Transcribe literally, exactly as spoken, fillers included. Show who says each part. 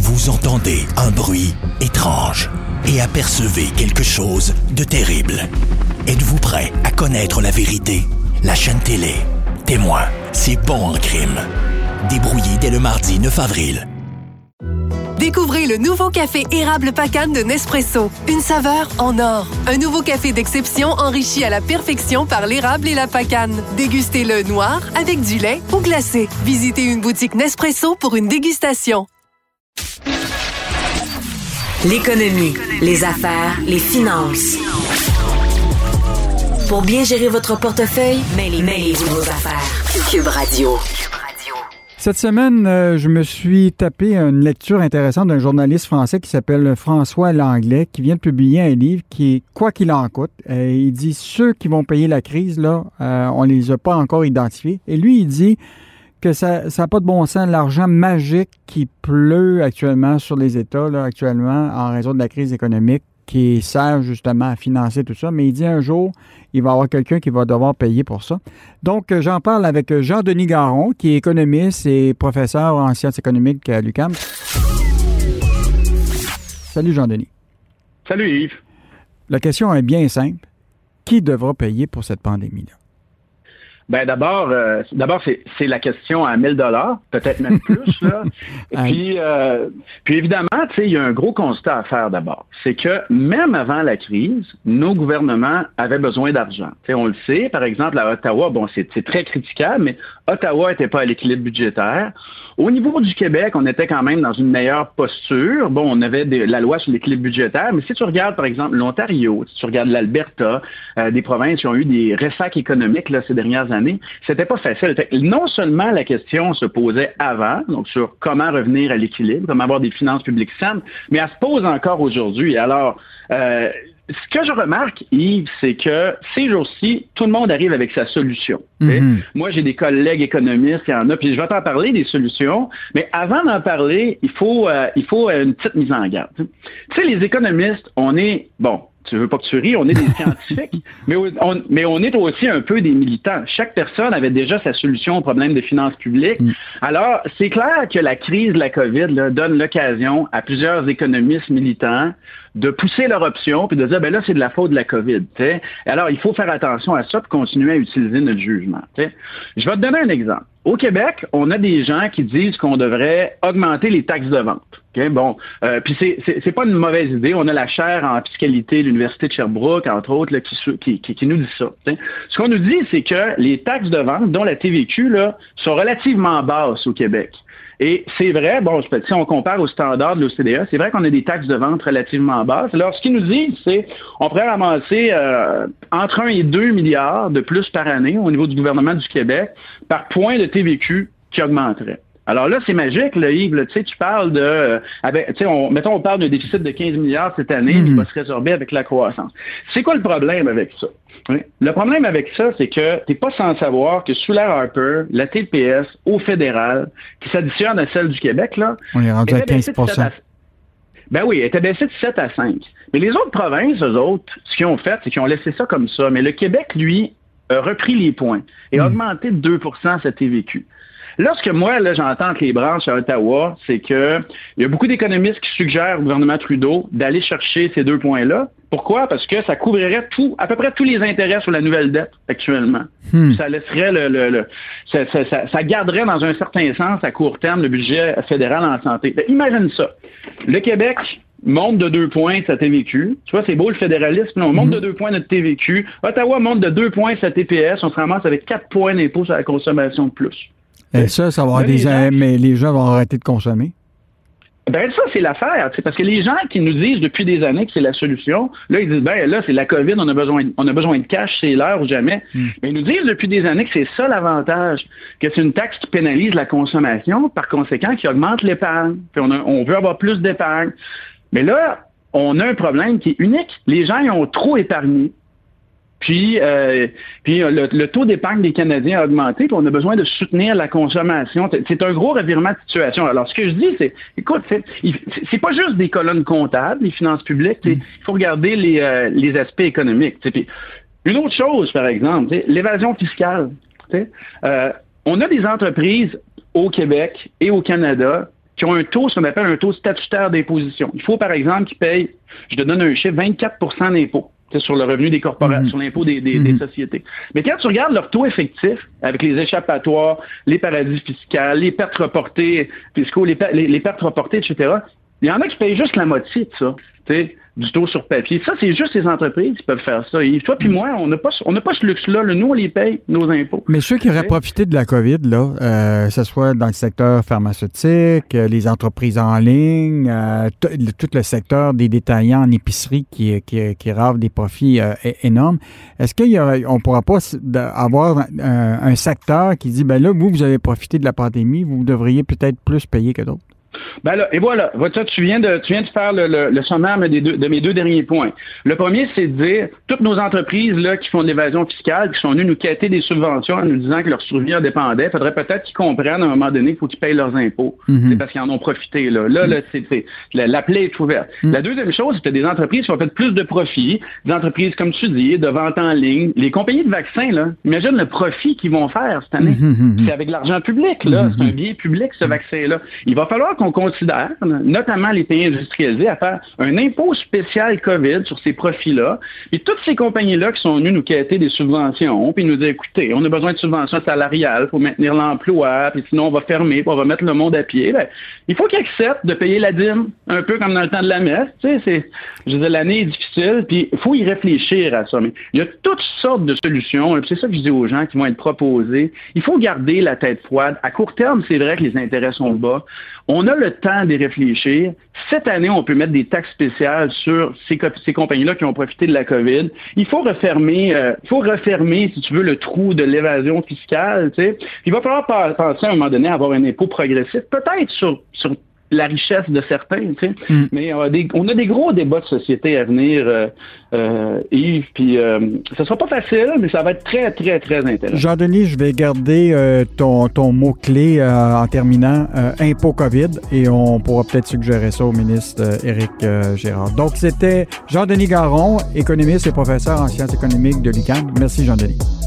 Speaker 1: Vous entendez un bruit étrange et apercevez quelque chose de terrible. Êtes-vous prêt à connaître la vérité? La chaîne télé Témoin, c'est bon en crime. Débrouillé dès le mardi neuf avril.
Speaker 2: Découvrez le nouveau café érable Pacane de Nespresso. Une saveur en or. Un nouveau café d'exception enrichi à la perfection par l'érable et la pacane. Dégustez-le noir, avec du lait ou glacé. Visitez une boutique Nespresso pour une dégustation.
Speaker 3: L'économie, les affaires, les finances. Pour bien gérer votre portefeuille, mêlez, mêlez-vous vos affaires. Cube Radio.
Speaker 4: Cette semaine, euh, je me suis tapé une lecture intéressante d'un journaliste français qui s'appelle François Langlais, qui vient de publier un livre qui est « Quoi qu'il en coûte ». Euh, il dit « Ceux qui vont payer la crise, là, euh, on les a pas encore identifiés ». Et lui, il dit que ça n'a pas de bon sens, l'argent magique qui pleut actuellement sur les États, là, actuellement, en raison de la crise économique, qui sert justement à financer tout ça. Mais il dit un jour, il va y avoir quelqu'un qui va devoir payer pour ça. Donc, j'en parle avec Jean-Denis Garon, qui est économiste et professeur en sciences économiques à l'U Q A M. Salut Jean-Denis.
Speaker 5: Salut Yves.
Speaker 4: La question est bien simple. Qui devra payer pour cette pandémie-là?
Speaker 5: Ben d'abord, euh, d'abord c'est, c'est la question à mille dollars, peut-être même plus là. Et puis, euh, puis évidemment, tu sais, il y a un gros constat à faire d'abord, c'est que même avant la crise, nos gouvernements avaient besoin d'argent. Tu sais, on le sait, par exemple à Ottawa, bon, c'est, c'est très critiquable, mais Ottawa n'était pas à l'équilibre budgétaire. Au niveau du Québec, on était quand même dans une meilleure posture. Bon, on avait des, la loi sur l'équilibre budgétaire, mais si tu regardes par exemple l'Ontario, si tu regardes l'Alberta, euh, des provinces qui ont eu des réfacs économiques là ces dernières années. C'était pas facile. Non seulement la question se posait avant, donc sur comment revenir à l'équilibre, comment avoir des finances publiques saines, mais elle se pose encore aujourd'hui. Alors, euh, ce que je remarque, Yves, c'est que ces jours-ci, tout le monde arrive avec sa solution. Mm-hmm. Moi, j'ai des collègues économistes, il y en a, puis je vais t'en parler des solutions, mais avant d'en parler, il faut, euh, il faut une petite mise en garde. Tu sais, les économistes, on est, bon, tu veux pas que tu ris, on est des scientifiques, mais on, mais on est aussi un peu des militants. Chaque personne avait déjà sa solution au problème des finances publiques. Mm. Alors, c'est clair que la crise de la COVID là, donne l'occasion à plusieurs économistes militants de pousser leur option puis de dire, ben là, c'est de la faute de la COVID. T'sais. Alors, il faut faire attention à ça pour continuer à utiliser notre jugement. T'sais. Je vais te donner un exemple. Au Québec, on a des gens qui disent qu'on devrait augmenter les taxes de vente. Okay? Bon, euh, puis c'est, c'est, c'est pas une mauvaise idée. On a la chaire en fiscalité de l'Université de Sherbrooke, entre autres, là, qui, qui, qui, qui nous dit ça. T'sais. Ce qu'on nous dit, c'est que les taxes de vente, dont la T V Q, là, sont relativement basses au Québec. Et c'est vrai, bon, si on compare aux standards de l'O C D E, c'est vrai qu'on a des taxes de vente relativement basses. Alors, ce qu'ils nous disent, c'est on pourrait ramasser euh, entre un et deux milliards de plus par année au niveau du gouvernement du Québec par point de T V Q qui augmenterait. Alors là, c'est magique, là, Yves. Là, tu sais, tu parles de... Euh, avec, tu sais, on, mettons, on parle d'un déficit de quinze milliards cette année mmh. qui va se résorber avec la croissance. C'est quoi le problème avec ça? Oui. Le problème avec ça, c'est que tu n'es pas sans savoir que sous l'ère Harper, la T P S au fédéral, qui s'additionne à celle du Québec, là...
Speaker 4: On est rendu à quinze pour cent.
Speaker 5: Ben oui, elle était baissée de sept à cinq. Mais les autres provinces, eux autres, ce qu'ils ont fait, c'est qu'ils ont laissé ça comme ça. Mais le Québec, lui, a repris les points et a mmh. augmenté de deux pour cent sa T V Q. Là, ce que moi, là, j'entends entre les branches à Ottawa, c'est que il y a beaucoup d'économistes qui suggèrent au gouvernement Trudeau d'aller chercher ces deux points-là. Pourquoi? Parce que ça couvrirait tout, à peu près tous les intérêts sur la nouvelle dette actuellement. Hmm. Ça laisserait le, le, le ça, ça, ça, ça garderait dans un certain sens à court terme le budget fédéral en santé. Ben, imagine ça. Le Québec monte de deux points sa T V Q. Tu vois, c'est beau le fédéralisme. On monte mm-hmm. de deux points notre T V Q. Ottawa monte de deux points sa T P S. On se ramasse avec quatre points d'impôt sur la consommation de plus.
Speaker 4: Et ça, ça va avoir des... Les gens... Mais les gens vont arrêter de consommer.
Speaker 5: Ben ça, c'est l'affaire. Parce que les gens qui nous disent depuis des années que c'est la solution, là, ils disent, ben là, c'est la COVID, on a besoin de, on a besoin de cash, c'est l'heure ou jamais. Mm. Mais ils nous disent depuis des années que c'est ça l'avantage, que c'est une taxe qui pénalise la consommation, par conséquent, qui augmente l'épargne. Puis on, a, on veut avoir plus d'épargne. Mais là, on a un problème qui est unique. Les gens, ils ont trop épargné. Puis, euh, puis le, le taux d'épargne des Canadiens a augmenté, puis on a besoin de soutenir la consommation. C'est un gros revirement de situation. Alors, ce que je dis, c'est, écoute, c'est, c'est pas juste des colonnes comptables, les finances publiques. Il faut regarder les, euh, les aspects économiques. Puis, une autre chose, par exemple, l'évasion fiscale. Euh, on a des entreprises au Québec et au Canada qui ont un taux, ce qu'on appelle un taux statutaire d'imposition. Il faut, par exemple, qu'ils payent, je te donne un chiffre, vingt-quatre pour cent d'impôts sur le revenu des corporations, mmh. sur l'impôt des, des, mmh. des sociétés. Mais quand tu regardes leur taux effectif, avec les échappatoires, les paradis fiscaux, les pertes reportées fiscaux, les, les, les pertes reportées, et cetera, il y en a qui payent juste la moitié de ça, tu sais, du taux sur papier. Ça, c'est juste les entreprises qui peuvent faire ça. Et toi puis moi, on n'a pas, on n'a pas ce luxe-là. Là. Nous, on les paye, nos impôts.
Speaker 4: Mais ceux qui auraient profité de la COVID, là, euh, que ce soit dans le secteur pharmaceutique, euh, les entreprises en ligne, euh, t- le, tout le secteur des détaillants en épicerie qui, qui, qui ravent des profits euh, énormes, est-ce qu'on ne pourra pas avoir un, un secteur qui dit, ben là, vous, vous avez profité de la pandémie, vous devriez peut-être plus payer que d'autres?
Speaker 5: Ben là, et voilà, vois-tu, tu viens de, tu viens de faire le, le, le sommaire des deux, de mes deux derniers points. Le premier, c'est de dire, toutes nos entreprises là qui font de l'évasion fiscale, qui sont venues nous quêter des subventions en nous disant que leur survie en dépendait, il faudrait peut-être qu'ils comprennent à un moment donné qu'il faut qu'ils payent leurs impôts. Mm-hmm. C'est parce qu'ils en ont profité. Là, là, mm-hmm. là c'est, c'est, la, la plaie est ouverte. Mm-hmm. La deuxième chose, c'est que des entreprises qui ont fait plus de profit, des entreprises, comme tu dis, de vente en ligne. Les compagnies de vaccins, là, imagine le profit qu'ils vont faire cette année. Mm-hmm. C'est avec l'argent public, là. Mm-hmm. C'est un bien public, ce vaccin-là. Il va falloir qu'on considère, notamment les pays industrialisés, à faire un impôt spécial COVID sur ces profits-là. Et toutes ces compagnies-là qui sont venues nous quêter des subventions, puis nous dire, écoutez, on a besoin de subventions salariales pour maintenir l'emploi, puis sinon on va fermer, puis on va mettre le monde à pied. Ben, il faut qu'ils acceptent de payer la dîme, un peu comme dans le temps de la messe. Tu sais, c'est, je veux dire, l'année est difficile, puis il faut y réfléchir à ça. Mais il y a toutes sortes de solutions, et c'est ça que je dis aux gens qui vont être proposés. Il faut garder la tête froide. À court terme, c'est vrai que les intérêts sont bas. On a le temps d'y réfléchir. Cette année, on peut mettre des taxes spéciales sur ces, ces compagnies-là qui ont profité de la COVID. Il faut refermer, euh, il faut refermer, si tu veux, le trou de l'évasion fiscale. Tu sais. Il va falloir penser à un moment donné à avoir un impôt progressif, peut-être sur, sur la richesse de certains, tu sais. Mm. Mais on a, des, on a des gros débats de société à venir, euh, euh, Yves, puis euh, ça sera pas facile, mais ça va être très, très, très intéressant.
Speaker 4: Jean-Denis, je vais garder euh, ton, ton mot-clé euh, en terminant, euh, impôt COVID, et on pourra peut-être suggérer ça au ministre euh, Éric euh, Girard. Donc, c'était Jean-Denis Garon, économiste et professeur en sciences économiques de l'U Q A M. Merci, Jean-Denis.